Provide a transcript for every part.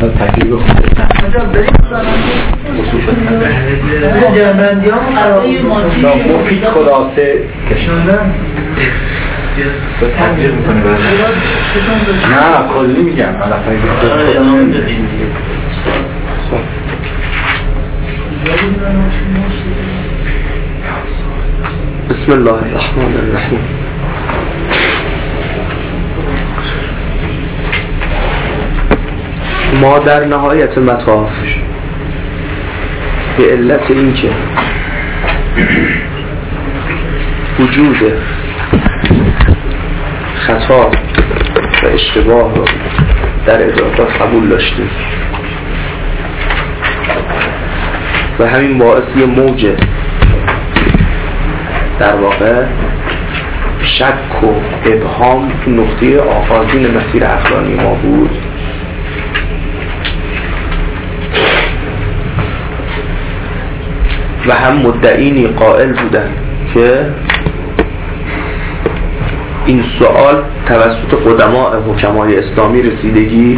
تکلیف خود مفید خلاصه کشوندن به تکلیف میکنه نه کلی میگم بسم الله الرحمن الرحیم. ما در نهایت مطاف به علت اینکه وجود خطا و اشتباه رو در ادراکات قبول داشتیم و همین باعث یه موج در واقع شک و ابهام تو نقطه آغازین مسیر عقلانی ما بود، و هم مدعینی قائل بودن که این سوال توسط قدماء حکمای اسلامی رسیدگی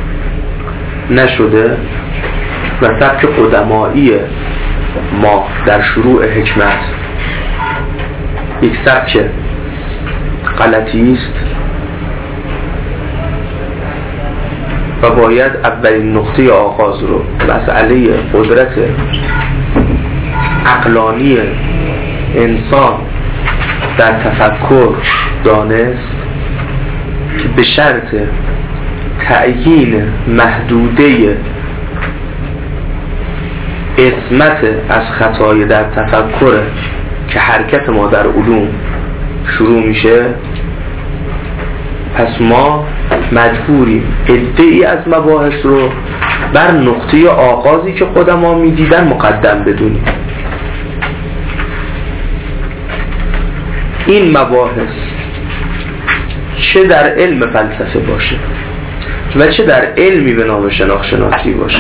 نشده و سبک قدمایی ما در شروع حکمت یک سبک غلطی است و باید اولین نقطه آغاز رو مسئله قدرت عقلانی انسان در تفکر دانست که به شرط تعیین محدوده عصمت از خطای در تفکر که حرکت ما در علوم شروع میشه، پس ما مجبوریم عده‌ای از مباحث رو بر نقطه آغازی که قدما میدیدن مقدم بدونیم. این مباحث چه در علم فلسفه باشه و چه در علمی به نام شناخت-شناسی باشه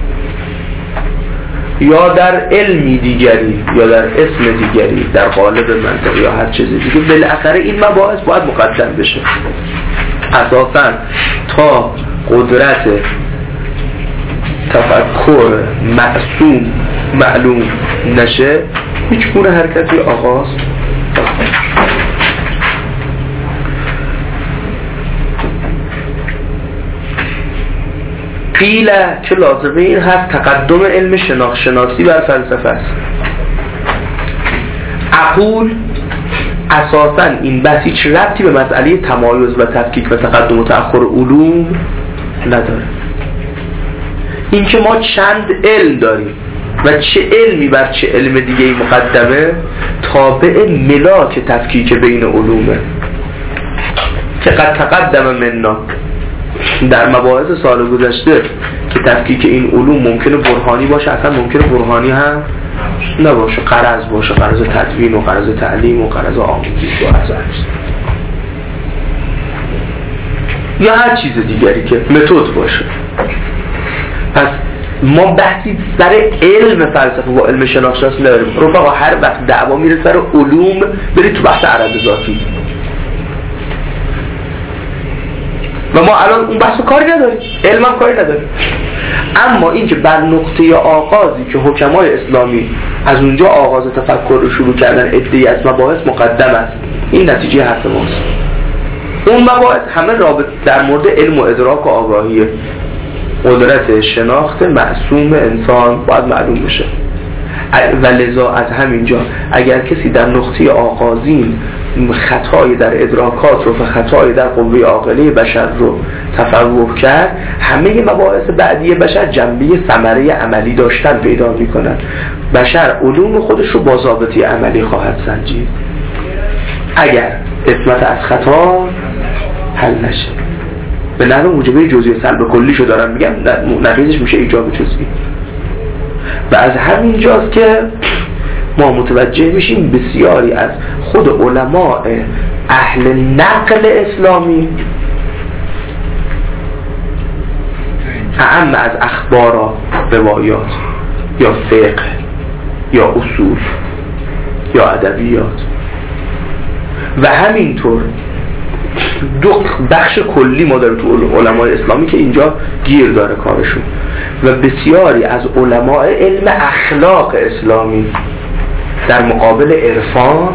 یا در علمی دیگری یا در اسم دیگری در قالب منطق یا هر چیز دیگه، بالاخره این مباحث باید مقدم بشه. اساساً تا قدرت تفکر معصوم معلوم نشه هیچ گونه حرکتی آغاز قیل که لازمه این هست تقدم علم شناخت-شناسی بر فلسفه است. اقول اساساً این بحث هیچ ربطی به مسئله تمایز و تفکیک و تقدم و تأخر علوم نداره. این که ما چند علم داریم و چه علمی بر چه علم دیگه مقدمه تابع ملاک تفکیک بین علومه که قد تقدم مننا در مباحث سال گذشته که تفکیک این علوم ممکنه برهانی باشه، اصلا ممکنه برهانی هم نباشه، غرض باشه، غرض تدوین و غرض تعلیم و غرض آموزش و غرض یا هر چیز دیگری که متد باشه. پس ما بحثی سر علم فلسفه و علم شناخت-شناسی نداریم. رفقا هر وقت دعوا میره سر علوم برید تو بحث عرض ذاتی و ما الان اون بحثو کاری نداریم، علم هم کاری نداریم. اما این که بر نقطه آغازی که حکمای اسلامی از اونجا آغاز تفکر رو شروع کردن عده‌ای از مباحث مقدم است، این نتیجه حرف ماست. اون مباحث همه رابط در مورد علم و ادراک و آگاهیه. قدرت شناخت معصوم انسان باید معلوم بشه و لذا از همینجا اگر کسی در نقطه آغازین خطای در ادراکات رو و خطای در قوه عاقله بشر رو تفوق کرد، همه مباحث بعدی بشر جنبه ثمره عملی داشتن پیدا میکنن. بشر علوم خودش رو با ضابطه عملی خواهد سنجید اگر عصمت از خطا حل نشه. به نظر موجبه جزئی سلب کلیشو دارم میگم، نتیجهش میشه ایجاب جزئی. و از همین جاست که ما متوجه میشیم بسیاری از خود علماء اهل نقل اسلامی اعم از اخبار روایات یا فقه یا اصول یا ادبیات و همینطور دو بخش کلی ما داریم تو علمای اسلامی که اینجا گیر داره کارشون و بسیاری از علمای علم اخلاق اسلامی در مقابل عرفان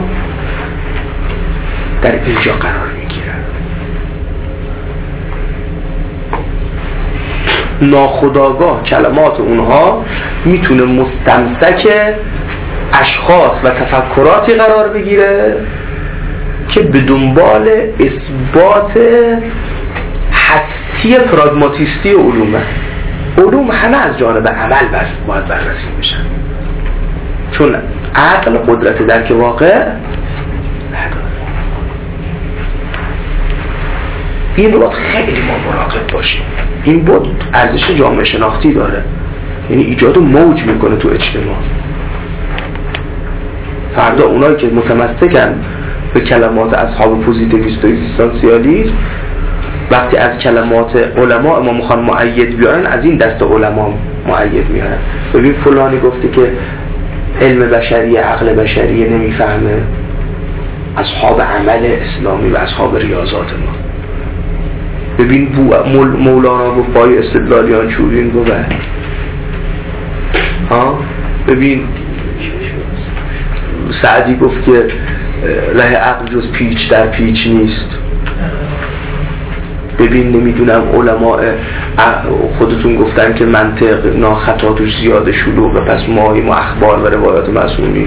در اینجا قرار میگیرن. ناخودآگاه کلمات اونها میتونه مستمسک اشخاص و تفکراتی قرار بگیره که به دنبال اثبات حسی پراگماتیستی علومه. علوم همه از جانب عمل باید بررسی میشن، چون عقل قدرت درک واقع نداره. این رو خیلی ما مراقب باشیم. این بود ارزش جامعه شناختی داره، یعنی ایجاد موج میکنه تو اجتماع. فردا اونایی که متمسکن به کلمات اصحاب پوزیتیویست و اگزیستانسیالیسم وقتی از کلمات علما ما میخوان مؤید بیارن، از این دست علما مؤید میارن. ببین فلانی گفته که علم بشری عقل بشری نمیفهمه، اصحاب عمل اسلامی و اصحاب ریاضات ما. ببین مولانا گفت پای استدلالیان چوبین گفت ببین سعدی گفت که ره عقل جز پیچ در پیچ نیست. ببین نمیدونم علماء خودتون گفتن که منطق ناخطا توش زیاده شلوغه، پس ما اخبار و روایات معصومی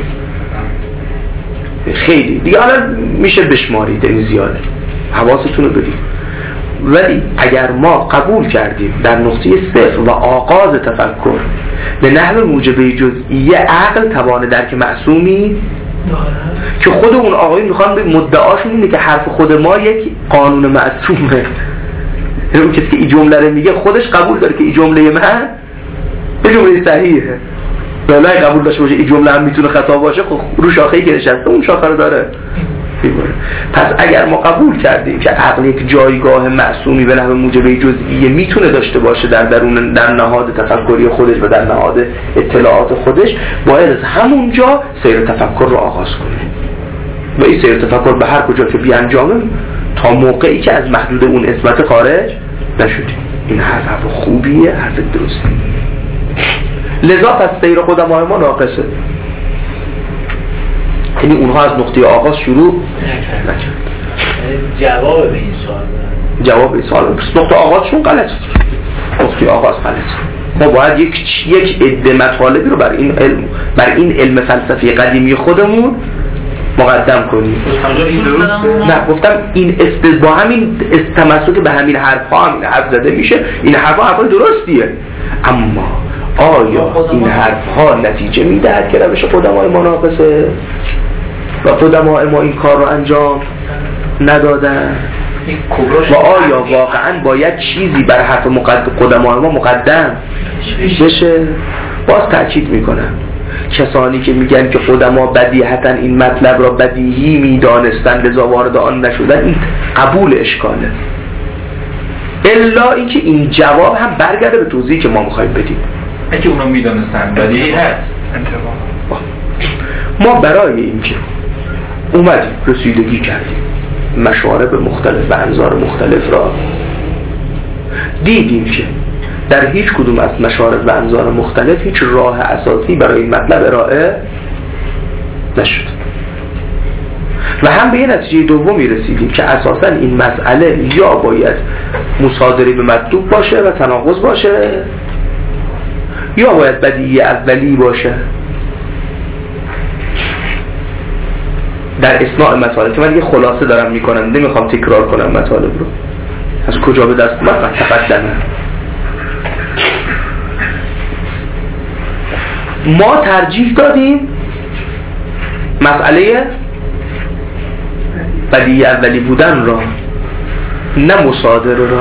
خیلی دیگه حالا میشه بشمارید، این زیاده، حواستون رو بدید. ولی اگر ما قبول کردیم در نقطه صفر و آغاز تفکر به نحو موجبه جزئیه عقل توان درک معصومی که خود اون آقایون میخوان به مدعاشون اینه که حرف خود ما یک قانون معصومه، اون کسی که این جمله رو میگه خودش قبول داره که این جمله من به جمله صحیحه، ولی قبول داشته باشه این جمله هم میتونه خطا باشه، خب رو شاخه‌ای که نشسته اون شاخه رو داره. پس اگر ما قبول کردیم که عقل یک جایگاه معصومی به نحو موجبه جزئیه میتونه داشته باشه در نهاد تفکری خودش و در نهاد اطلاعات خودش، باید از همونجا سیر تفکر رو آغاز کنیم و این سیر تفکر به هر کجا که بیانجامه تا موقعی که از محدود اون اسمت خارج نشدیم. این حرف خوبیه، حرف درسته. لذا پس سیر قدمای ما ناقصه، یعنی اونها از نقطه آغاز شروع نکرد. جواب به این سوال جواب به این سوال نقطه آغازشون غلط، نقطه آغاز غلط. ما باید یک عده مطالبی رو بر این علم فلسفی قدیمی خودمون مقدم کنیم. نه گفتم این با همین تمسک به همین حرفا همین حرف زده میشه، این حرفا درستیه، اما آیا این حرفها نتیجه میدهد که روش قدمای ما ناقصه و قدمای ما این کار رو انجام ندادن و آیا واقعا باید چیزی بر حرف قدمای ما مقدم بشه؟ باز تأکید میکنم کسانی که میگن که قدما بدیهتا این مطلب را بدیهی میدانستن لذا وارد آن نشدن، این قبول اشکاله، الا اینکه این جواب هم برگرده به توضیحی که ما میخوایم بدیم. اگه اونا میدانستن بدیهی هست ما برای اینکه اومدیم رسیدگی کردیم مشارب مختلف و انظار مختلف را دیدیم که در هیچ کدوم از مشارب و انظار مختلف هیچ راه اساسی برای این مطلب ارائه نشد و هم به یه نتیجه دومی رسیدیم که اساسا این مسئله یا باید مصادره به مطلوب باشه و تناقض باشه یا باید بدیهی اولی باشه. در اثناء مطالب که من یه خلاصه دارم میکنم، نمیخوام تکرار کنم مطالب رو، از کجا به دست اومد تقدمه. ما ترجیح دادیم مسئله بدیهی اولی بودن را، نه مصادره را.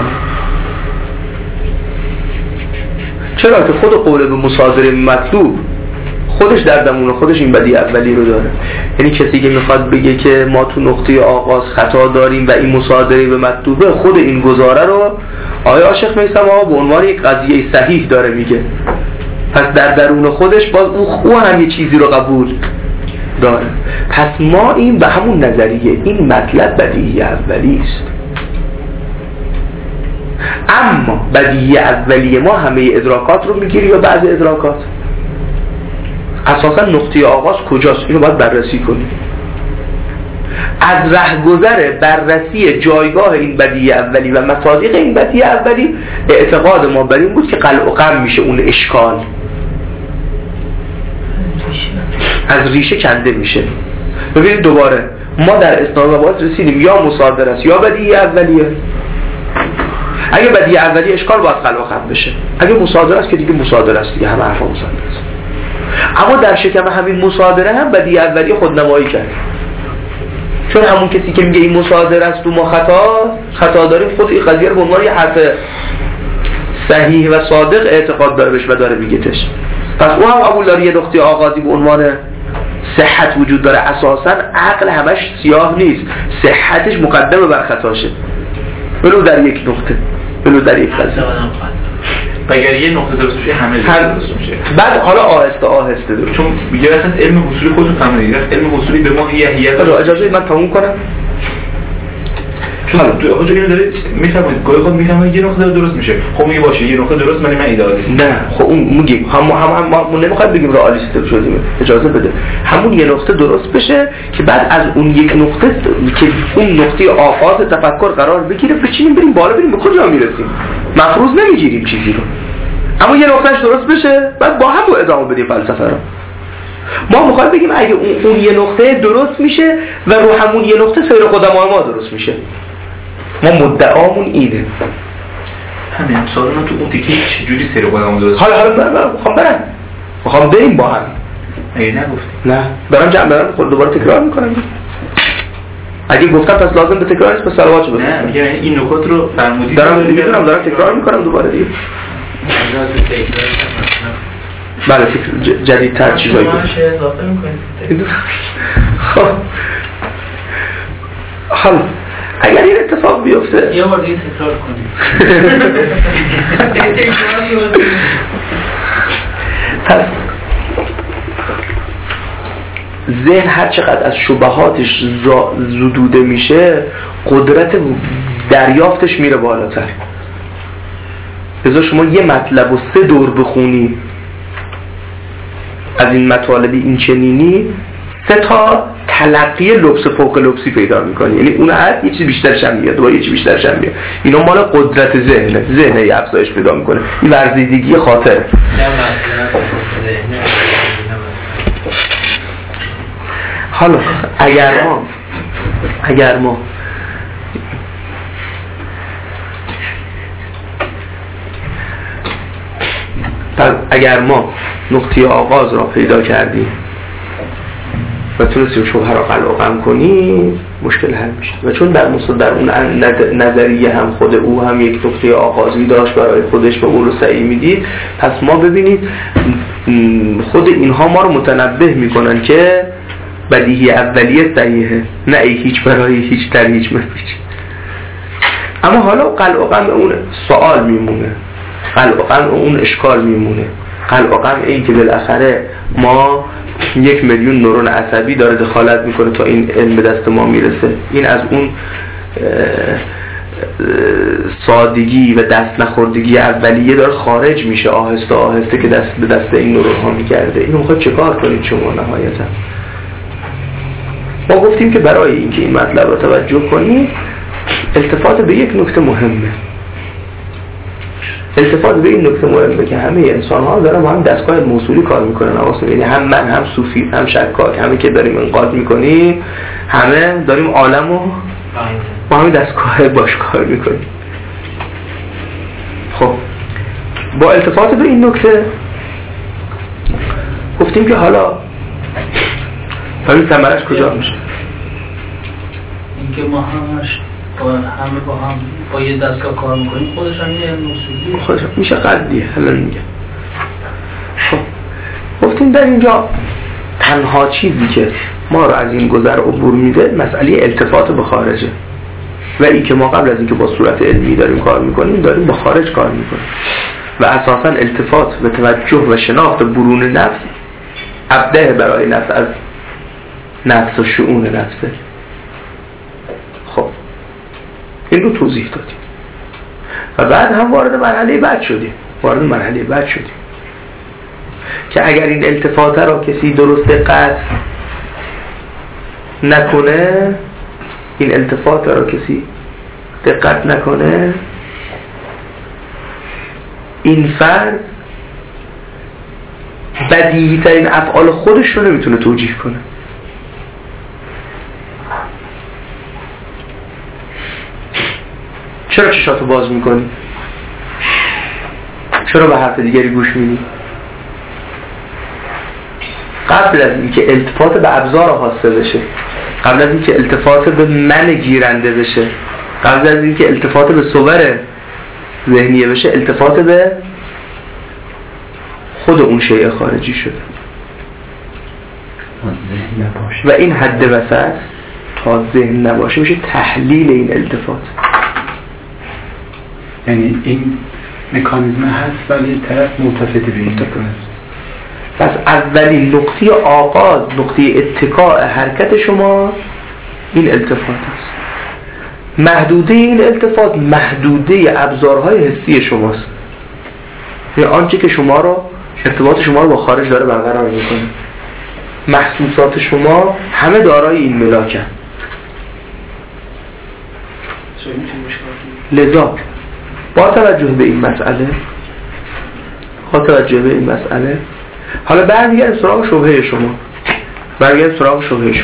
چرا که خود قول به مصادره مطلوب خودش در درون خودش این بدیهی اولی رو داره. یعنی کسی که میخواد بگه که ما تو نقطه آغاز خطا داریم و این مصادره به مطلوبه، خود این گزاره رو آقای عاشق میثم به عنوان یک قضیه صحیح داره میگه، پس در درون خودش باز او هم یه چیزی رو قبول داره. پس ما این به همون نظریه این مطلب بدیهی اولی است اما بدیهی اولیه ما همه ادراکات رو میگیری یا بعض ادراکات؟ اساسا نقطه آغاز کجاست؟ اینو باید بررسی کنیم. از رهگذر بررسی جایگاه این بدیهی اولی و مصادیق این بدیهی اولی اعتقاد ما بر این بود که قلع و قم میشه اون اشکال، از ریشه کنده میشه. ببینید دوباره ما در اسناد آباد رسیدیم یا مصادر است یا بدیهی اولیه. اگه بدیهی اولی اشکال باید قلع و قم بشه، اگه مصادر است که دیگه مصادر است دیگه، همه حرفا مصادر است. اما در شکم همین مصادره هم بدیهی اولی خودنمایی کرد، چون همون کسی که میگه این مصادر است و ما خطا داریم، خود این قضیه رو به عنوان یه حرف صحیح و صادق اعتقاد داره بهش و داره میگهش. پس اون هم قبول داره یه نقطه آغازی به عنوان صحت وجود داره. اساسا عقل همش سیاه نیست، صحتش مقدمه بر خطاشه، ولو در یک نقطه، ولو در یک قضیه. اگر یه نقطه درست بشه همه درست میشه. بعد حالا آهسته آهسته درست، چون میگه اصلا علم حصولی خودتون فهمیدید، علم حصولی به ما هیئت. اجازه من تموم کنم. حالا تو آقا اینو داره میفهمید، گاهی خود میفهمه یه نقطه درست میشه، خب میگه باشه یه نقطه درست من ایدئالیست. نه خب اون میگیم ما نمیخوایم بگیم رئالیست شدیم، اجازه بده همون یه نقطه درست بشه که بعد از اون یک نقطه که اون نقطه آغاز تفکر قرار بگیره بچینیم بریم بالا، بریم به کجا میرسیم. مفروض نمیگیریم چیزی رو، اما یه نقطهش درست بشه بعد با هم ادامه بدیم فلسفه رو. ما میخوایم بگیم اگه اون یه نقطه درست میشه و رو همون یه نقطه سیر قدمای ما درست میشه. ما مدعامون اینه. همین سوالا تو اون تیکه چجوری سیر قدمون درست؟ حالا میخوام بریم با هم. اگه نگفتی نه دارم خود دوباره تکرار میکنم. اگه گفتم پس لازم به تکرار نیست، پس سلوات بده. نه میگم این نکات رو فرمودید. دارم تکرار میکنم دوباره دیگه. بله جدیدتر چیزایی بود. خب حالا اگر این اتفاق بیفته یه بار دیگه تکرار کنیم. پس ذهن هر چقدر از شبهاتش زدوده میشه قدرت دریافتش میره بالاتر. بذار شما یه مطلب و 3 دور بخونی از این مطالب این چنینی 3 تا تلقی لبس فوق لبسی پیدا میکنی، یعنی اون عد یه چیز بیشترش هم میاد، دوباره یه چیز بیشترش هم میاد. اینا مال قدرت ذهنه یه افزایش پیدا میکنه، این ورزیدگی خاطره. حالا اگر ما اگر ما نقطه آغاز را پیدا کردیم و تونستیم شبهه را قلع و قم کنیم مشکل حل میشه. و چون در اون نظریه هم خود او هم یک نقطه آغازی داشت برای خودش و او رو صحیح میدید، پس ما ببینید خود اینها ما رو متنبه میکنن که بدیهی اولیه صحیحه، نه ای هیچ برای هیچ در هیچ مفیش. اما حالا قلع و قم اون سوال میمونه، قلع و قم اون اشکال میمونه. قلع و قم این که بالاخره ما 1 میلیون نورون عصبی داره دخالت میکنه تا این علم به دست ما میرسه. این از اون سادگی و دست نخوردگی اولیه داره خارج میشه آهسته آهسته که دست به دست این نورون ها میگرده. اینو میخواد چه کار کنید شما نهایتا؟ ما گفتیم که برای اینکه این مطلب رو توجه کنید التفات به یک نکته مهمه. التفات به این نکته مهمه که همه انسان ها دارن با هم دستگاه موصولی کار میکنن. یعنی هم من، هم صوفی، هم شکاک، همه که داریم انقاذ میکنیم، همه داریم عالم رو با همین دستگاه باش کار میکنیم. خب با التفات به این نکته گفتیم که حالا ثمرش کجا میشه؟ اینکه ما همش همه با هم با یه دستگاه کار میکنیم، خودش هم یه موصولی خودش میشه قدیه. حالا میگه خب گفتیم در اینجا تنها چیزی که ما رو از این گذر عبور میده مسئله التفات به خارجه و این که ما قبل از اینکه با صورت علمی داریم کار میکنیم داریم با خارج کار میکنیم و اساسا التفات و توجه و شناخت برون نفس ابده برای نفس از نفس و شؤون نفسه. خب این رو توضیح دادیم. و بعد هم وارد مرحله بعد شدیم که اگر این التفات را کسی درست دقت نکنه، این فرد بدیهی ترین افعال خودش رو نمیتونه توجیه کنه. چرا چشاتو باز میکنی؟ چرا به حرف دیگری گوش میدی؟ قبل از اینکه التفات به ابزار حاصل بشه، قبل از اینکه التفات به من گیرنده بشه، قبل از اینکه التفات به صور ذهنیه بشه، التفات به خود اون شیء خارجی شده و این حد وسط تا ذهن نباشه میشه تحلیل این التفات. یعنی این مکانیزم هست ولی طرف ملتفت به این پس اولین نقطه آغاز، نقطه اتکاء حرکت شما این التفات است. محدوده این التفات محدوده ابزارهای حسی شماست، یعنی آنچه که شما رو ارتباط شما رو با خارج داره برقرار میکنه. محسوسات شما همه دارای این ملاکن. لذا با توجه به این مسئله حالا برمیگردیم سراغ شبهه شما.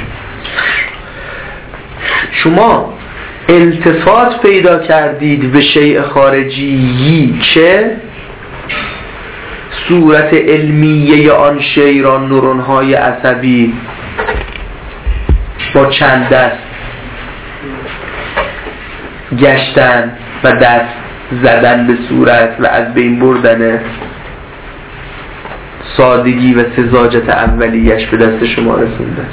شما التفات پیدا کردید به شیء خارجی که صورت علمیه آن شیء را نورون‌های عصبی با چند دست گشتن و دست زدن به صورت و از بین بردن سادگی و سذاجت اولیش به دست شما رسونده.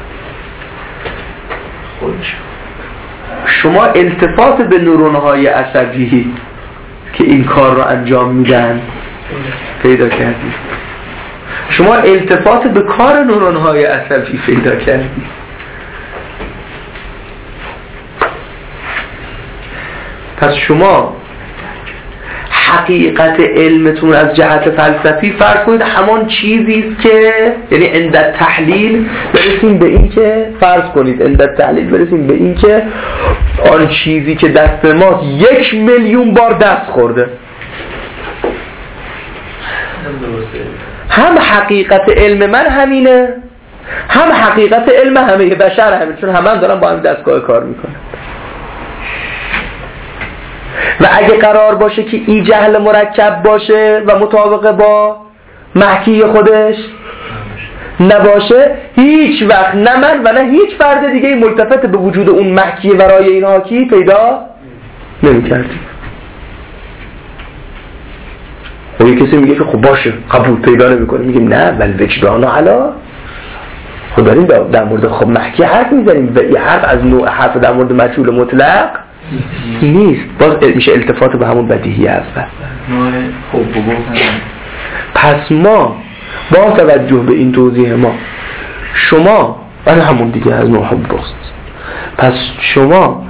شما التفات به نورون‌های عصبی که این کار را انجام میدن پیدا کردید. شما التفات به کار نورون‌های عصبی پیدا کردید. پس شما حقیقت علمتون از جهت فلسفی فرض کنید همان چیزی است که، یعنی عند تحلیل برسیم به این که آن چیزی که دست ما 1,000,000 بار دست خورده. هم حقیقت علم من همینه، هم حقیقت علم همه بشر همینه، چون همه دارن با هم دستگاه کار میکنن. و اگه قرار باشه که این جهل مرکب باشه و مطابق با محکی خودش نباشه، هیچ وقت نه من و نه هیچ فرد دیگه ملتفت به وجود اون محکی ورای این حاکی پیدا نمی کردیم. و یه کسی میگه که خب باشه قبول پیدا نمی کنه، میگیم نه بل وجدان علا. خب داریم در مورد خب محکی حرف میزنیم و این حرف از نوع حرف در مورد مجهول مطلق نیست، باز میشه التفات به همون بدیهی هست. پس ما با توجه به این توضیح ما، شما و همون دیگه از نوع حب بغض، پس شما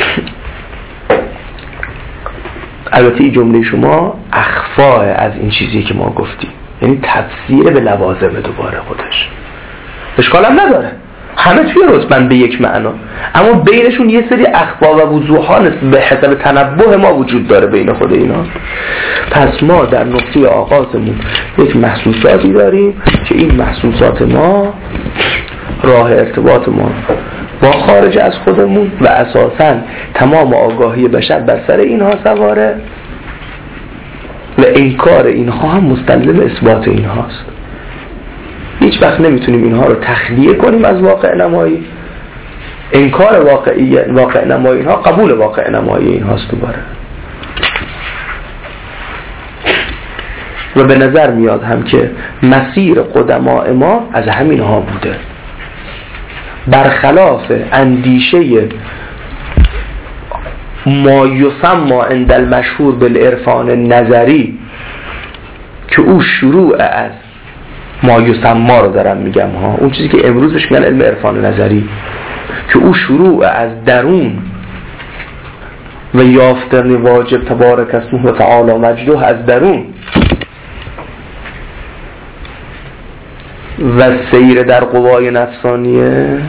البته این جمله شما اخفاء از این چیزی که ما گفتیم، یعنی تفسیر به لوازم دوباره خودش اشکال هم نداره، همه توی رتبن به یک معنا، اما بینشون یه سری اخفا و وضوحات به حسب تنبه ما وجود داره بین خود اینا. پس ما در نقطه آغازمون یک محسوساتی داریم که این محسوسات ما راه ارتباط ما با خارج از خودمون و اساساً تمام آگاهی بشر بر سر اینها سواره و انکار اینها هم مستلزم اثبات اینهاست. هیچ وقت نمیتونیم اینها رو تخلیه کنیم از واقع نمایی. انکار واقع نمایی اینها قبول واقع نمایی اینهاست دوباره. و به نظر میاد هم که مسیر قدماء ما از همین ها بوده، برخلاف اندیشه ما یسمى عند المشهور بالعرفان النظری که او شروع از ما یسمى رو دارم میگم ها، اون چیزی که امروز بهش میگن علم عرفان نظری، که او شروع از درون و یافتن واجب تبارک اسمه و تعالی مجده از درون و سیر در قوای نفسانیه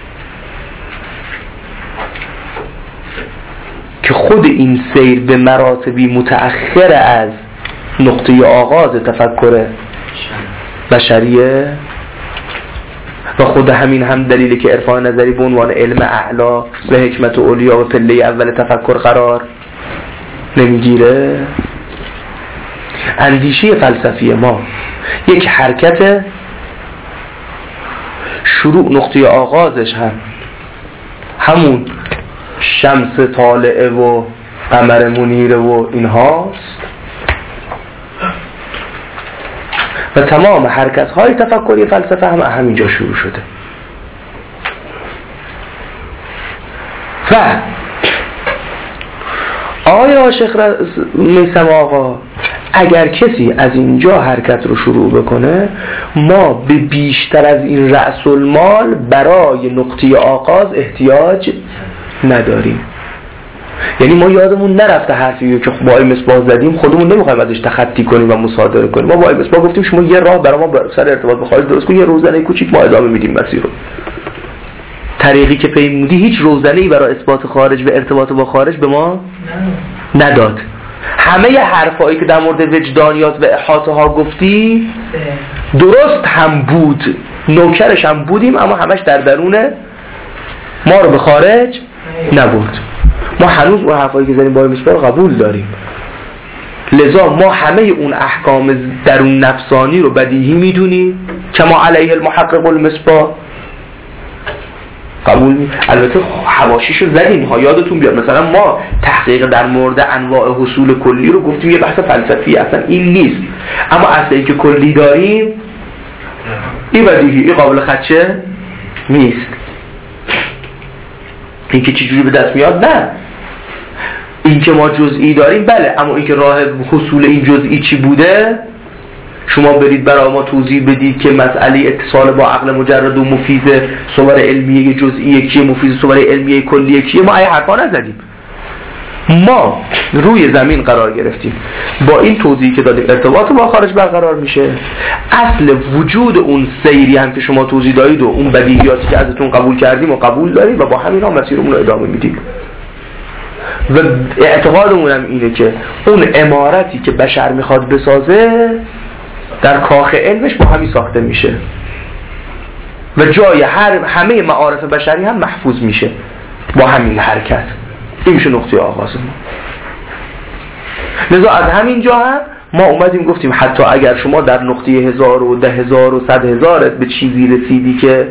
که خود این سیر به مراتبی متأخر از نقطه آغاز تفکر بشریه و خود همین هم دلیلی که عرفان نظری به عنوان علم اعلا و حکمت اولیا و پله اول تفکر قرار نمیگیره. اندیشه فلسفی ما یک حرکت شروع نقطه آغازش همون شمس طالعه و قمر منیره و اینهاست و تمام حرکت های تفکری فلسفه هم همینجا شروع شده. و آقای عاشق میثم آقا اگر کسی از اینجا حرکت رو شروع بکنه، ما به بیشتر از این رأس المال برای نقطه آغاز احتیاج نداریم. یعنی ما یادمون نرفته حرفی که با مصباح زدیم خودمون نمیخوایم ازش تخطی کنیم و مصادره کنیم. ما با مصباح گفتیم شما یه راه برای ما سر ارتباط با خارج درست کن، یه روزنه کوچیک، ما ادامه میدیم مسیر رو. طریقی که پیمودی هیچ روزنه‌ای برای اثبات خارج و ارتباط با خارج به ما نداد. همه حرفایی که در مورد وجدانیات و احاطه ها گفتی درست هم بود، نوکرش هم بودیم، اما همش در درونه ما رو به خارج نبود. ما هنوز اون حرفایی که زنیم با مصباح قبول داریم، لذا ما همه اون احکام درون نفسانی رو بدیهی میدونیم که ما علیه المحقق المصباح قبول می. البته حواشیشو زدیم ها، یادتون بیاد مثلا ما تحقیق در مورد انواع حصول کلی رو گفتیم یه بحث فلسفی، اصلا این نیست، اما اصلی که کلی داریم این بدیهی، این قابل خدشه نیست. این که چجوری به دست میاد نه، این که ما جزئی داریم بله، اما این که راه حصول این جزئی چی بوده شما برید برای ما توضیح بدید که مسئله اتصال با عقل مجرد و مفید صور علمیه جزئیه کیه، مفید صور علمیه کلیه کیه، ما ای حرفا نزدیم. ما روی زمین قرار گرفتیم، با این توضیحی که دادیم ارتباط با خارج برقرار میشه. اصل وجود اون سیری هم که شما توضیح دادید و اون بدیهیاتی که ازتون قبول کردیم و قبول داریم و با همینا مسیرمون رو ادامه میدیم و اعتقادمون هم اینه که اون عمارتی که بشر میخواد بسازه در کاخ علمش با همین ساخته میشه و جای همه معارف بشری هم محفوظ میشه با همین حرکت. این میشه نقطه آغاز ما. لذا از همین جا هم ما اومدیم گفتیم حتی اگر شما در نقطه 1000 و 10,000 و 100,000 به چیزی رسیدی که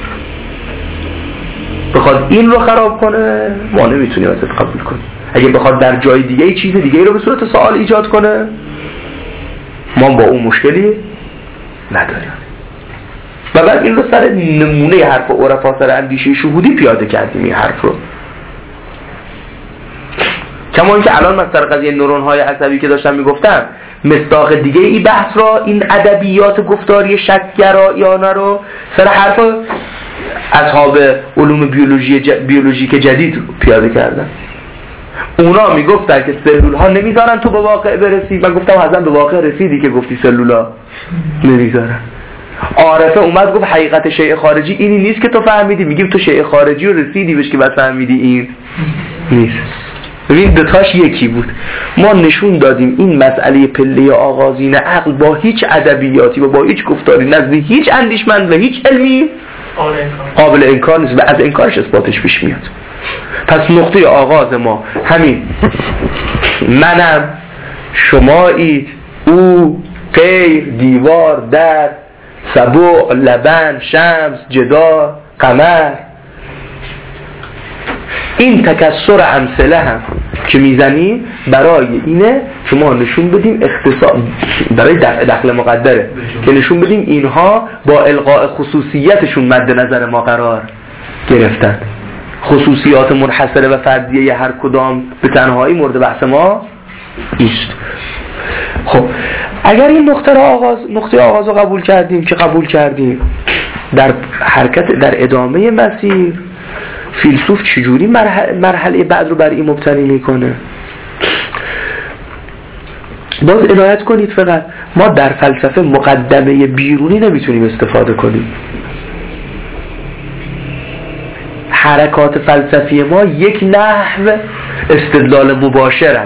بخواد این رو خراب کنه، ما نمیتونیم ازت قبول کنیم. اگه بخواد در جای دیگه چیز دیگه رو به صورت سوال ایجاد کنه، ما با اون مشکلی نداریم. و بعد این رو سر نمونه حرف عرفا، سر اندیشه شهودی پیاده کردیم این حرف رو. کما اینکه الان من سر قضیه نورون های عصبی که داشتم میگفتم مصداق دیگه این بحث را، این ادبیات گفتاری شک‌گرایانه رو سر حرف اصحاب علوم بیولوژیک جدید پیاده کردن. اونا میگفتن که سلول ها نمیذارن تو به واقع برسی. من گفتم حتما به واقع رسیدی که گفتی سلول ها نمیذارن. عارفه اومد گفت حقیقت شیء خارجی اینی نیست که تو فهمیدی. میگیم تو شیء خارجی رو رسیدی بهش که بس فهمیدی این نیست. ببین دوتاش یکی بود. ما نشون دادیم این مسئله پله آغازین عقل با هیچ ادبیاتی و با هیچ گفتاری نزد هیچ اندیشمند و هیچ علمی قابل انکار نیست و از انکارش اثباتش پیش میاد. پس نقطه آغاز ما همین منم، شمایید، او، غیر، دیوار، در، سبوع، لبن، شمس، جدار، قمر. این تکسر امثله هم که میزنیم برای اینه که ما نشون بدیم اختصاص برای دخل مقدره که نشون بدیم اینها با القاء خصوصیتشون مد نظر ما قرار گرفتن. خصوصیات منحصره و فردیه هر کدام به تنهایی مورد بحث ما نیست. خب اگر این نقطه آغاز رو قبول کردیم که قبول کردیم، در حرکت در ادامه مسیر فیلسوف چجوری مرحله بعد رو بر این مبتنی میکنه؟ باز عنایت کنید فقط ما در فلسفه مقدمه بیرونی نمیتونیم استفاده کنیم. حرکات فلسفی ما یک نحو استدلال مباشرن،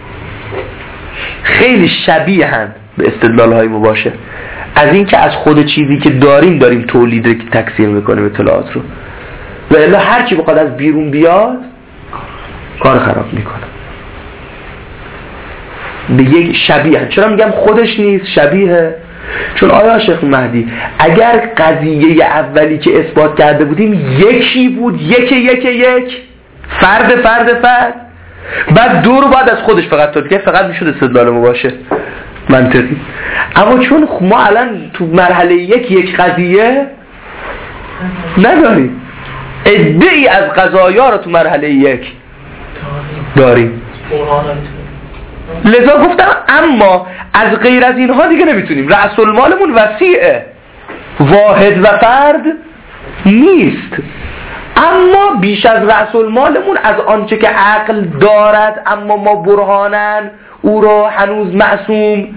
خیلی شبیه هن به استدلال های مباشر، از این که از خود چیزی که داریم تولید تکثیر میکنیم اطلاعات رو، و الا هر چی بخواد از بیرون بیاد کار خراب میکنه. به یک شبیه. چرا میگم خودش نیست، شبیه؟ چون آیا شیخ مهدی اگر قضیه اولی که اثبات کرده بودیم یکی بود، یک فرد بعد دو رو بعد از خودش فقط تولید کرد، فقط میشد استدلال مباشر منطقی. اما چون ما الان تو مرحله یک قضیه نداریم، عده‌ای از قضایا رو تو مرحله یک داریم، لذا گفتم اما از غیر از اینها دیگه نمیتونیم. رأس المالمون وسیعه، واحد و فرد نیست، اما بیش از رأس المالمون از آنچه که عقل دارد اما ما برهانن او را هنوز معصوم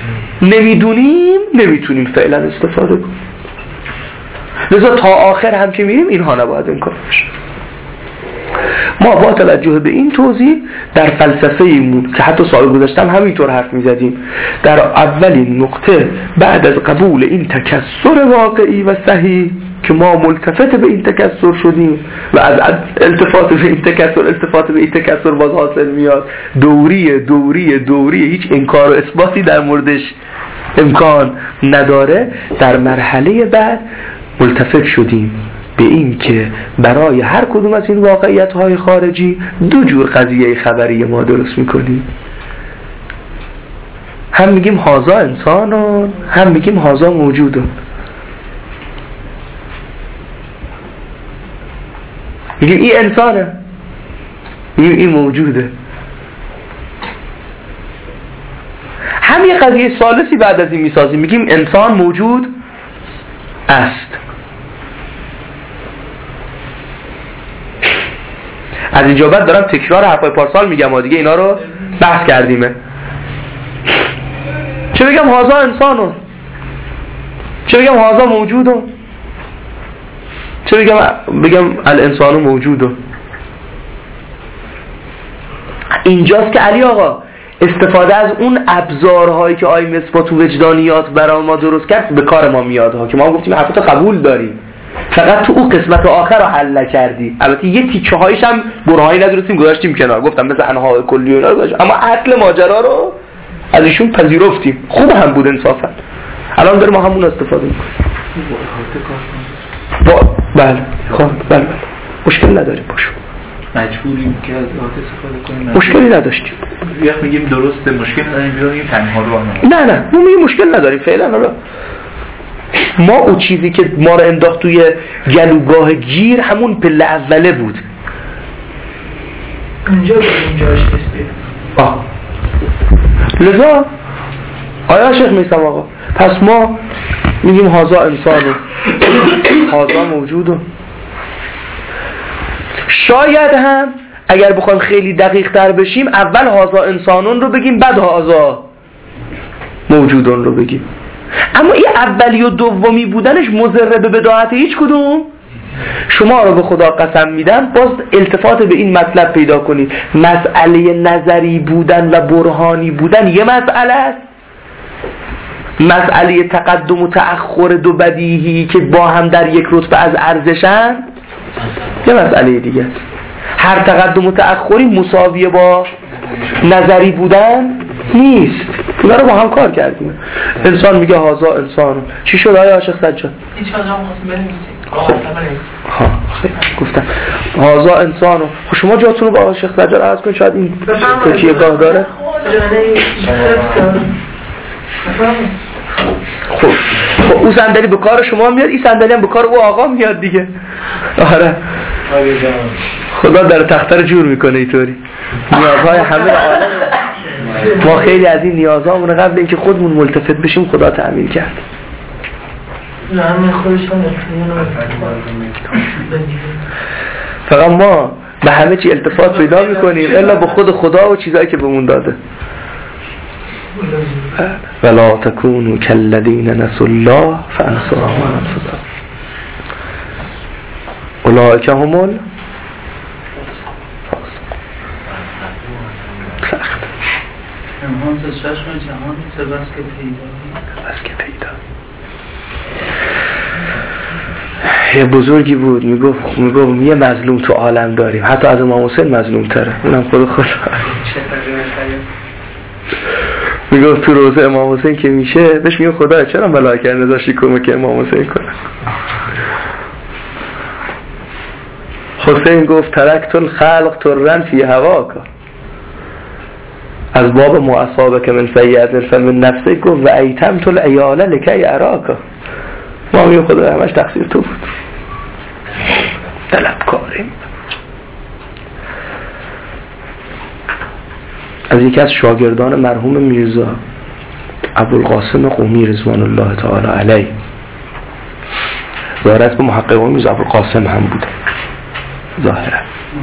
نمیتونیم فعلا استفاده کنیم. لذا تا آخر هم که میریم اینها نباید امکان بشه. ما با توجه به این توضیح در فلسفه ایمون که حتی سال گذاشتم همینطور حرف میزدیم، در اولین نقطه بعد از قبول این تکثر واقعی و صحیح که ما ملتفت به این تکثر شدیم و از التفات به این تکثر باز حاصل میاد دوری هیچ انکار و اثباتی در موردش امکان نداره، در مرحله بعد ملتفت شدیم به این که برای هر کدوم از این واقعیت‌های خارجی دو جور قضیه خبری ما درست میکنیم. هم میگیم هازا انسانون، هم میگیم هازا موجودون. میگیم این انسانه، میگیم این موجوده. هم یه قضیه ثالثی بعد از این میسازیم، میگیم انسان موجود است. از اینجا بعد دارم تکرار حرفای پارسال میگم و دیگه اینا رو بحث کردیمه. چه بگم هازا انسانون، چه بگم هازا موجودون، چه بگم الانسانو موجودون. اینجاست که علی آقا استفاده از اون ابزارهایی که آی مثبت و وجدانیات برای ما درست کرد به کار ما میاد ها، که ما گفتیم حرفتو قبول داریم، فقط تو اون قسمت آخر رو حل نکردی. البته یه تیکه هایش هم برهانی ندونستیم گذاشتیم کنار، گفتم مثل انها کلی اونا رو گذاشتیم، اما اصل ماجرا رو از ایشون پذیرفتیم. خوب هم بود انصافا. الان داریم ما همون استفاده میکنیم. بله مشکل نداریم باشو، مجبوریم که از ذات استفاده کنیم. مشکلی نداشتیم. وقتی میگیم درسته مشکل نداریم، میگیم تنها رو نه ما میگیم مشکل نداریم فعلا. حالا ما اون چیزی که ما رو انداخت توی گلوگاه گیر همون پله اوله بود. اونجاش نیستی. لذا آیا شیخ میسم آقا پس ما میگیم هازا انسانو، هازا موجودو. شاید هم اگر بخوایم خیلی دقیق تر بشیم اول هازا انسانون رو بگیم بعد هازا موجودون رو بگیم. اما این اولی و دومی بودنش مضر به بداهت هیچ کدوم. شما رو به خدا قسم میدم باز التفات به این مطلب پیدا کنید، مسئله نظری بودن و برهانی بودن یه مسئله است، مسئله تقدم و تأخر دو بدیهی که با هم در یک رتبه از ارزشن یه مسئله دیگه است. هر تقدم و تأخری مساویه با نظری بودن نیست. اینا رو با هم کار کردیم. انسان میگه هازا انسانو. چی شد آیا شیخ سجاد؟ هیچ کجا خواستم بنویسید. گفتم هازا انسانو. شما جاتون رو با شیخ سجاد عرض کنید، شاید این تکیه گاه داره. خب او صندلی به کار شما میاد، این صندلی هم به کار او آقا میاد دیگه. آره خدا در تختر جور میکنه اینطوری. نیازهای همه عالم ما خیلی از این نیازهامون قبل اینکه خودمون ملتفت بشیم خدا تأمین کرد. نه من خودش هم فقط ما به همه چی التفات پیدا میکنیم الا به خود خدا و چیزایی که بهمون داده. ولا تکونوا کالذین نسوا الله فانساهم انفسهم اولئک هم الفاسقون. سخت امهان از چشم جهان سبس که پیدا. یه بزرگی بود میگفت یه مظلوم تو عالم داریم، حتی از امام حسین مظلوم تره، اونم خود میگفت تو روزه امام حسین که میشه بهش میگه خدا چرا ملائکه نذاشتی کمک امام حسین کنه. حسین گفت ترکت الخلق ترن فی هواکا، از باب ما اصابک من سیئات فمن نفسه گفت و ایتمت العیاله لکی اراکا. ما میگه خدا همش تقصیر تو بود، طلبکاریم. از یکی از شاگردان مرحوم میرزا ابوالقاسم قمی رضوان الله تعالی علیه، ظاهرت به محققان میرزا ابوالقاسم هم بود ظاهرا.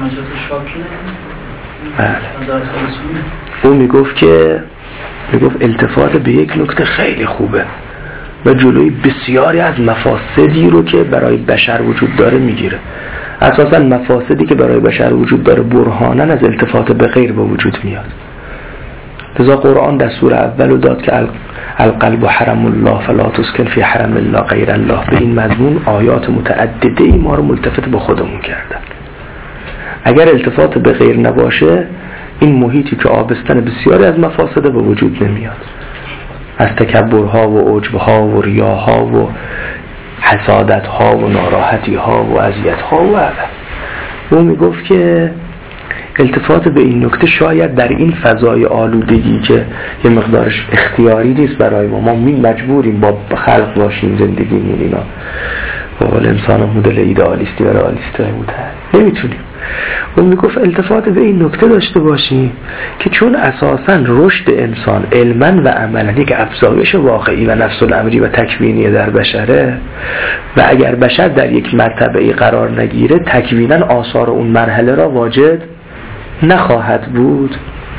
او میگفت التفات به یک نکته خیلی خوبه و جلوی بسیاری از مفاسدی رو که برای بشر وجود داره میگیره. اساسا مفاسدی که برای بشر وجود داره برهانن از التفات به غیر به وجود میاد. لذا قرآن دستور اولو داد که القلب حرم الله فلا تسکن فی حرم الله غیر الله. به این مضمون آیات متعدده ای ما رو ملتفت به خودمون کردن. اگر التفات به غیر نباشه این محیطی که آبستن بسیاری از مفاسده به وجود نمیاد، از تکبرها و عجبها و ریاها و حسادتها و ناراحتیها و اذیتها و او میگفت که التفات به این نکته شاید در این فضای آلودگی که یه مقدارش اختیاری نیست برای ما مجبوریم با خلق باشیم زندگیمون اینا و انسان مدل ایدئالیستی و رئالیستی بوده نمیتونیم. اون میگفت التفات به این نکته داشته باشیم که چون اساساً رشد انسان علما و عملا یک افزایش واقعی و نفس الامری و تکوینی در بشره و اگر بشر در یک مرتبه قرار نگیره تکوینا آثار اون مرحله را واجد نخواهد بود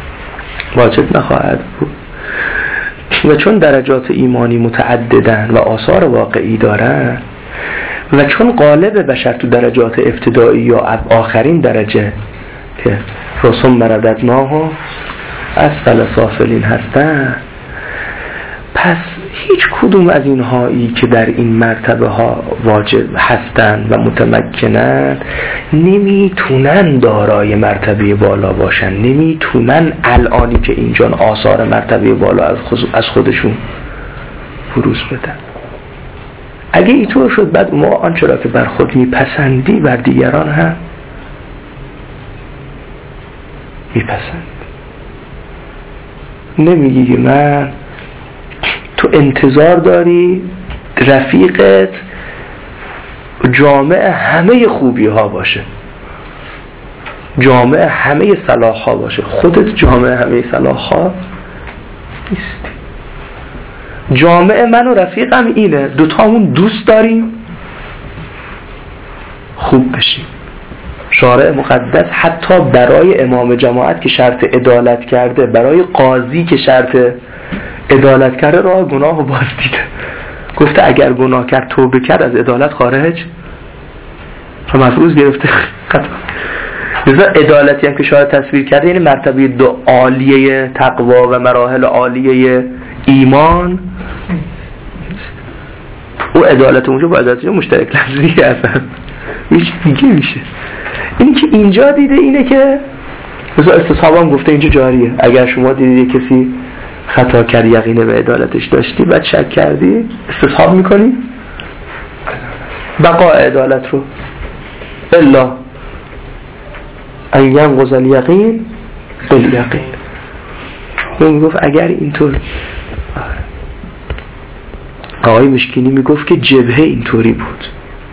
و چون درجات ایمانی متعددن و آثار واقعی دارن و چون قالب بشر تو درجات ابتدایی یا آخرین درجه که رسوم مرددناه اسفل سافلین هستن، پس هیچ کدوم از اینهایی که در این مرتبه ها واجب هستن و متمکنن نمیتونن دارای مرتبه بالا باشن، نمیتونن الانی که اینجا آثار مرتبه بالا از خودشون بروز بدن. اگه اینطور شد بعد ما آنچه را که بر خود میپسندی بر دیگران هم میپسند. نمیگی من تو انتظار داری رفیقت جامع همه خوبی ها باشه، جامع همه صلاح ها باشه، خودت جامع همه صلاح ها نیستی. جامع من و رفیقم اینه دوتامون دوست داریم خوب بشیم. شارع مقدس حتی برای امام جماعت که شرط عدالت کرده، برای قاضی که شرط عدالت کرده راه گناه رو باز دیده، گفته اگر گناه کرد توبه کرد از عدالت خارج و مفروض گرفته خطا. لذا عدالتی هم که شاید تصویر کرده یعنی مرتبه دو عالیه تقوا و مراحل عالیه ایمان. او عدالت اونجا با عدالت مشترک لفظی اصلا میگه میشه. این که اینجا دیده اینه که مثلا استصحاب هم گفته اینجا جاریه. اگر شما دیدید کسی خطا کرد یقینه به عدالتش داشتی بعد شک کردی استصحاب میکنی بقا عدالت رو الا ان ینقض الیقین بالیقین. اون گفت اگر اینطور آقای مشکینی میگفت که جبهه اینطوری بود.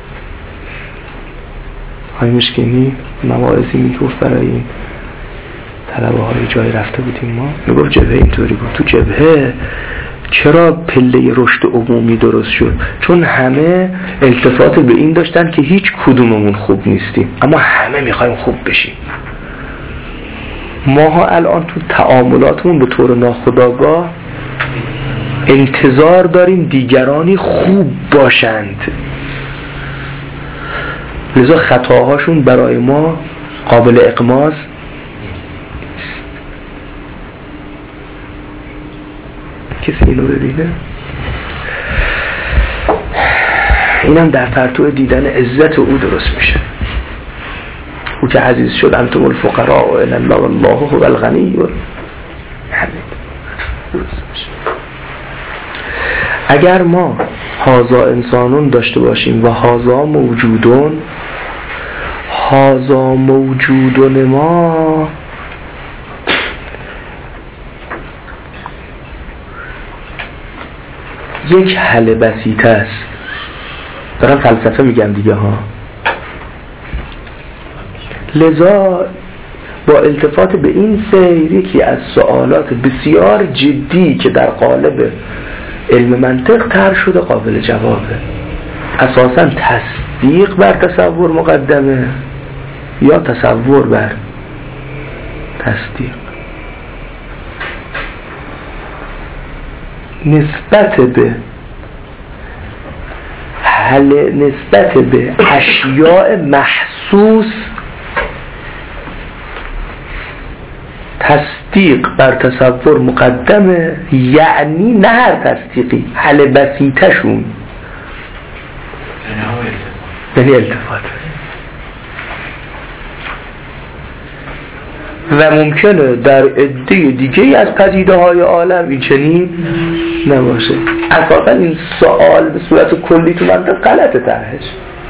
آقای مشکینی مواعظی میگفت برای این طلبه های جای رفته بودیم ما، میگفت جبهه اینطوری بود. تو جبهه چرا پله رشد عمومی درست شد؟ چون همه التفات به این داشتن که هیچ کدوممون خوب نیستیم، اما همه میخوایم خوب بشیم. ماها الان تو تعاملاتمون به طور ناخودآگاه انتظار داریم دیگرانی خوب باشند، لذا خطاهاشون برای ما قابل اغماض. کسی اینو ببینه؟ اینم در پرتو دیدن عزت او درست میشه. او که عزیز شد انتم الفقراء و الی الله والله هو الغنی الحمید. اگر ما هازا انسانون داشته باشیم و هازا موجودون ما یک حل بسیط است. دارم فلسفه میگم دیگه ها. لذا با التفات به این سیر یکی از سوالات بسیار جدی که در قالب علم منطق طرح شده قابل جوابه. اساساً تصدیق بر تصور مقدمه یا تصور بر تصدیق؟ نسبت به اشیاء محسوس تصدیق بر تصور مقدمه، یعنی نه هر تصدیقی، حل بسیطشون یعنی التفات. و ممکنه در عده دیگه از پدیده های عالم این چنین نباشه. اساسا این سوال به صورت کلی تو منطق غلطه طرحش.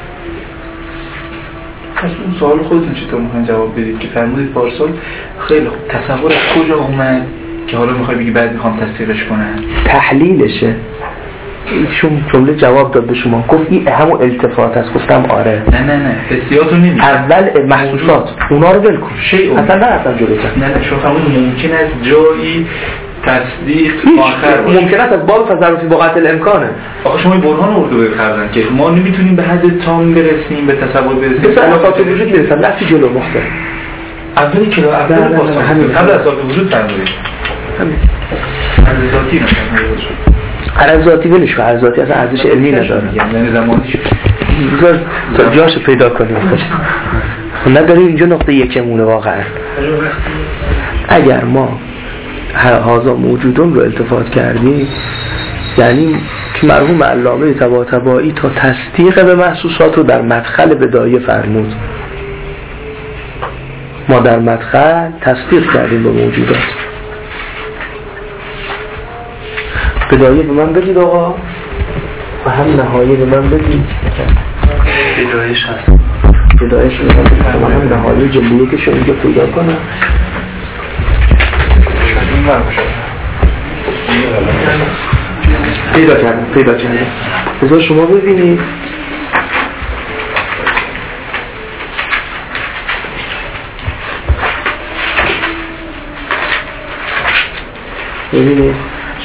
پس اون سوال خودتون چطور میخواین جواب بدید که فرمودید پارسال خیلی خوب تصور از کجا اومد که حالا میخوای بگی بعد میخوام تصدیقش کنم؟ تحلیلشه. ایشون جمله جواب داد به شما، گفت این همون التفات است. گفتم آره. نه حسیاتو نمیگه، اول محسوسات اونا رو ول کن. اصلا جلوتر. نه شما فرمودید ممکن است جایی تصدیق آخر باشه. ممکن است از باب تصرفی با قطع الامکانه. آخه شما برهان اردو بخردن که ما نمیتونیم به حد تام برسیم، به تصور برسیم. به اساس وجود برسیم. رفتی جلو مختار. اولی که اول قبل از اساس وجود فرمودید. همین. از ذاتی نمیشه. عرض ذاتی ولش کن. عرض ذاتی اصلا ارزش علمی نداره. یعنی زمانیش بذار جاشو پیدا کنیم. نداری اینجا نقطه یکمونه واقعا. اگر ما هازا موجودون رو التفات کردیم، یعنی که مرحوم علامه طباطبایی تا تصدیق به محسوسات رو در مدخل بدایه فرمود. ما در مدخل تصدیق کردیم به موجودات. بدایه به من بدید آقا و هم نهایه به من بدید. بدایش هست. بدایش به من بدید و هم نهایه جلیه که شما اینجا پیدا کنم. پیدا کردم. بذار شما ببینید. ببینید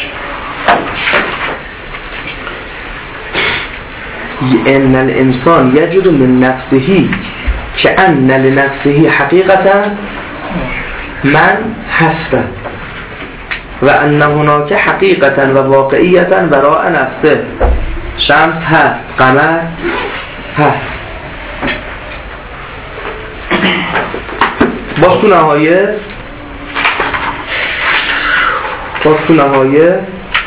ان الانسان یجد من نفسه که ان لنفسه حقیقتا من هستم و ان هناک حقیقتا و واقعیتا وراء نفسه. شمس هست، قمر هست. باز تو نهایه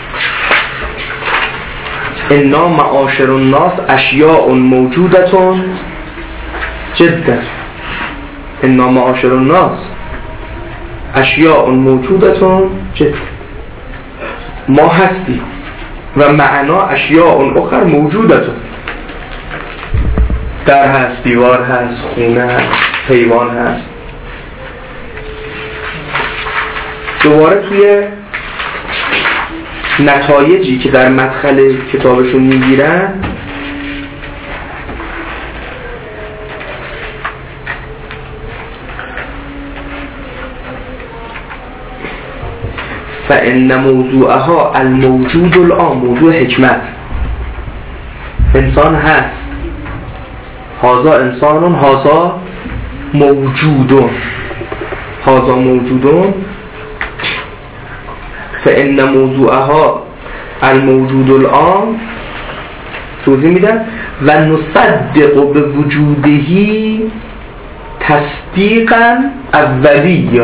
انا معاشر الناس اشیاء موجودتون جدا. انا معاشر الناس اشیاء موجودتون جدا. ما هستیم و معنا اشیاء اخر موجودتون. در هست، دیوار هست، خونه هست، حیوان هست. دوباره توی نتایجی که در مدخل کتابشون میگیرن فإن موضوعها الموجود الان، موضوع حکمت. انسان هست، هذا انسان، هذا موجود، هذا موجود. فإن موضوعها الموجود الان، توضیح میدن و نصدق به وجوده تصدیقا اولیه.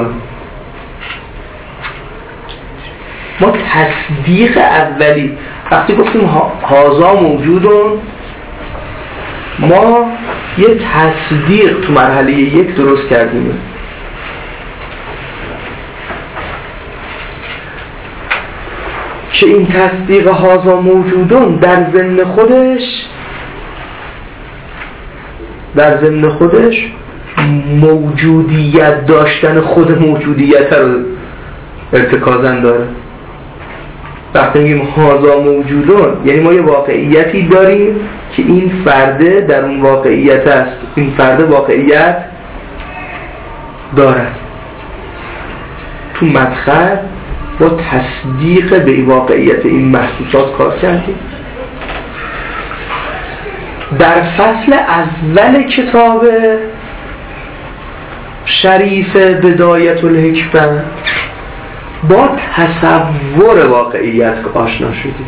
ما تصدیق اولی وقتی گفتیم هازا موجودون، ما یه تصدیق تو مرحله یک درست کردیم. که این تصدیق هازا موجودون در ضمن خودش موجودیت داشتن خود موجودیت رو ارتکازن داره. وقتی میگیم هازا موجودون یعنی ما یه واقعیتی داریم که این فرده در اون واقعیت است، این فرده واقعیت دارد. تو مدخل با تصدیق به واقعیت این محسوسات کار کردیم. در فصل اول کتاب شریف بدایت الحکمه با تصور واقعیت آشنا شدیم.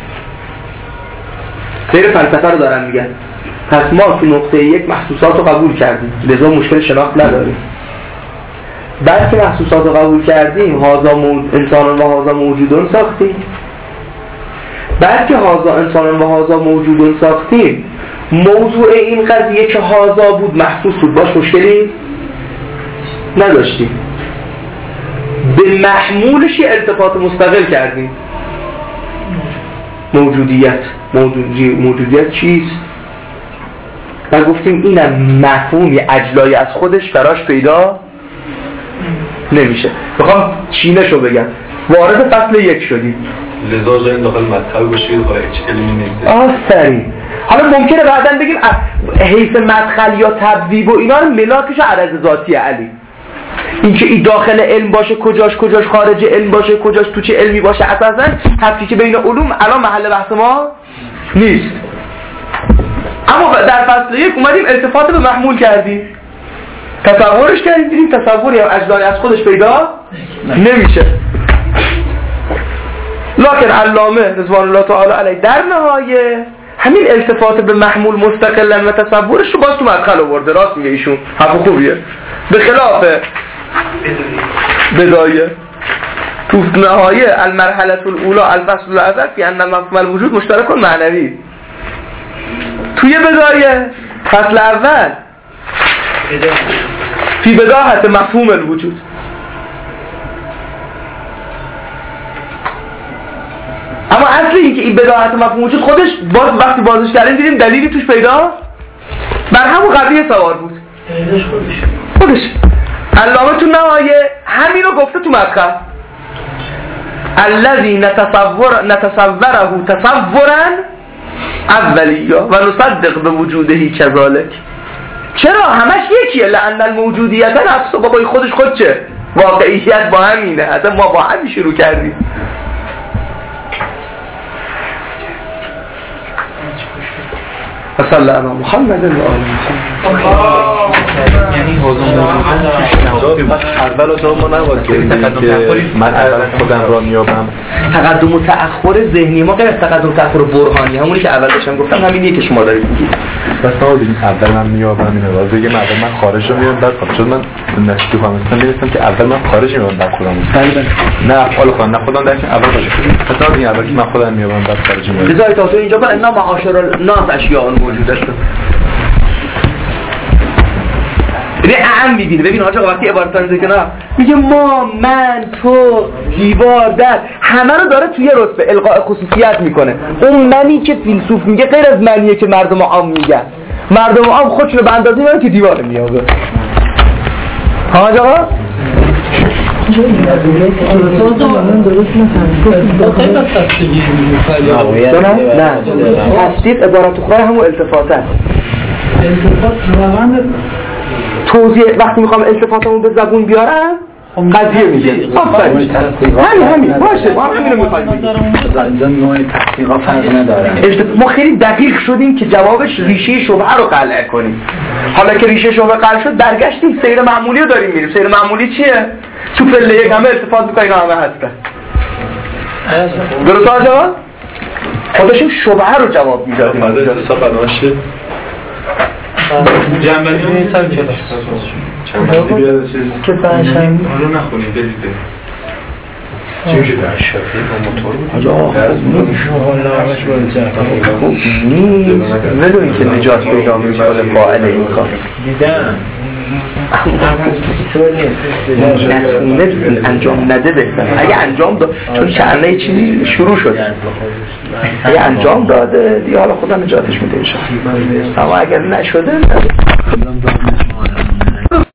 غیر فلسفه رو دارن میگن. پس ما تو نقطه یک محسوسات رو قبول کردیم، لذا مشکل شناخت نداریم. بعد که محسوسات رو قبول کردیم انسان و هازا موجودون ساختیم. بعد که هازا انسان و هازا موجودون ساختیم، موضوع این قضیه که هازا بود محسوس بود، باش مشکلی نداشتیم. به محمولش یه ارتباط مستقل کردیم. موجودیت چیست؟ و گفتیم اینم مفهومی اجلایی از خودش براش پیدا نمیشه. بخوام چینشو بگم، وارد فصل یک شدیم، لذا جای داخل مطلب باشید و هیچ علمی نیست. آفرین. حالا ممکنه بعداً بگیم حیث مدخل یا تبویب و اینا رو ملاکش عرض ذاتی علی، این که این داخل علم باشه کجاش خارج علم باشه کجاش تو چه علمی باشه، اساساً تفکیک بین علوم الان محل بحث ما نیست. اما در فصل یک اومدیم التفات به محمول کردیم، تصورش کردیم، دیدیم تصور یا اجزای از خودش پیدا نمیشه. لکن علامه رضوان الله تعالی علیه در نهایه همین التفات به محمول مستقلا و تصورش رو باز تو مدخل آورده. راست میگه ایشون، حرف خوبیه. به خلاف بدایه تو نهایه المرحله الاولى الفصل الاول فی ان مفهوم الوجود مشترک معنوی. توی بدایه فصل اول فی بداهت مفهوم الوجود. اما اصلی این که این بداهت مفهوم وجود خودش وقتی بازش کردیم دیدیم دلیلی توش پیدا بر همون قضیه سوار بود. خودش علامه تو نهایه همین رو گفته تو مدخل. الذی نتصوره تصورا اولیه و نصدق به وجوده کذالک. چرا همش یکیه؟ لأن الموجودیت نفس و بابای خودش خود چه؟ واقعیت با همینه. اصلا ما با همین شروع کردیم. صلی الله علی محمد و آل محمد. یعنی حضور اول از ما نباید که من اول خودم را میابم. تقدم و تأخر ذهنی ما غیر از تقدم و تأخر برهانی، همونی که اول داشتم گفتم همینیه که شما دارید میگید. بس نباید اول من میابم اینه باید بگم اول من خارج رو میام بعد چون من نشتی فهمیدم میرسم که اول من خارج میام بعد خودم نه حالا خودم نه خودم درش اول باشه. پس بگم اول من خودم میابم بعد خارج میام. لذا تا اینجا با انا معاشر الناس اشیاء موجوده است. اعم میدینه. ببین حاج آقا وقتی عبارتان ذکر میگه ما، من، تو، دیوار، در، همه رو داره توی رتبه القاء خصوصیت میکنه. اون منی که فیلسوف میگه غیر از منیه که مردم عام میگن. مردم عام خودشون به اندازه میگن که دیوار میابه. حاج آقا نه تصدیق عبارت اخرى همون التفات است. التفات روند توضیح وقتی میخوام التفاتمو به زبون بیارم قضیه میگه همین باشه ما همین رو میخوایم بگیم نوع تحقیقات فرق نداره. ما خیلی دقیق شدیم که جوابش ریشه شبهه رو قلع کنیم. حالا که ریشه شبهه قلع شد برگشتیم سیر معمولی رو داریم میریم. سیر معمولی چیه؟ تو پله یک همه ارتفاع میکنیم همه هستن. درست ها جواب؟ خودشیم شبهه رو جواب میدادیم. جنبندی نیست هم کلاس چند بیاد چیز که پنجشنبه رو نخونید برید چی میشه در شفیه با موتور بود؟ ندونی که نجات پیدا میکنه فاعل این کار دیدم انجام نده بهتر. اگه انجام داد چون چرنه چیزی شروع شد اگه انجام داده دیگه حالا خدا نجاتش میده اما اگر نشده